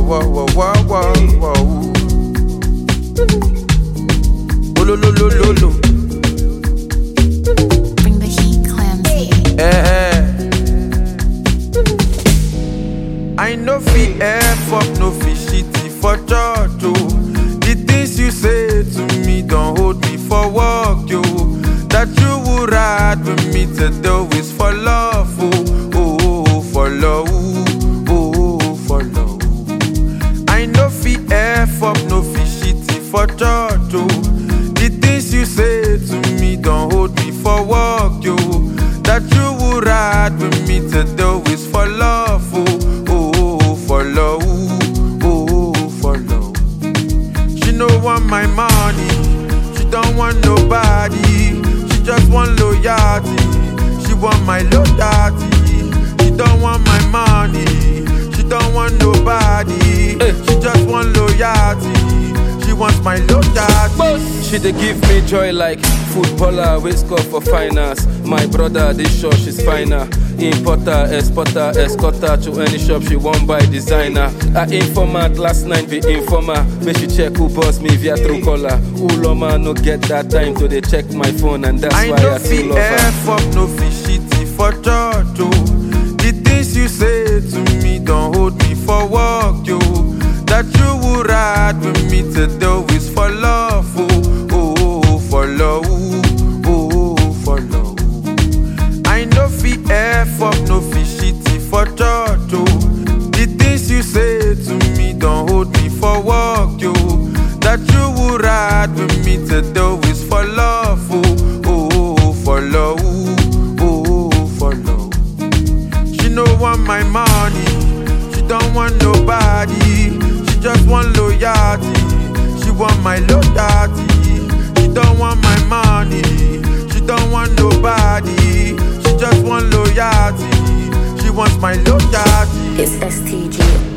whoa, whoa, whoa, whoa. Oh, lo, lo, lo, lo, lo. Bring the heat, Clamsy. I no fit F up, no fit shitty for church, oh. The things you say to me don't hold me for work, yo. That you would ride with me to do is for love, oh, oh, for love, oh, for love. I no fit F up, no fit shitty for church, oh. The things you say to me don't hold me for work, yo. That you would ride with me to do is for love, oh, for love, oh, for love. She no want my money, she don't want nobody. She just want loyalty, she want my loyalty. She don't want my money, she don't want nobody. She just want loyalty, she wants my loyalty. She dey give me joy like footballer wey score for finance. My brother dey sure she's finer. Importer, exporter, escorter to any shop she won't buy designer. Her informant last night be informer. Make she check who boss me via Truecaller. Uloma no get that time to dey check my phone and that's why I still love her. F up, no fit shitty for church, oh. The things you say to me don't hold me for work, yo. That you would ride with me to do is for love, oh, for love, oh, for love. I no fit F up, no fit shitty for church, oh. The things you say to me don't hold me for work, yo. That you would ride with me to do is for love, oh, for love, oh, for love. She no want my money, she don't want nobody. She just want loyalty, she want my loyalty. She don't want my money, she don't want nobody. She just want loyalty, she wants my loyalty. It's STG.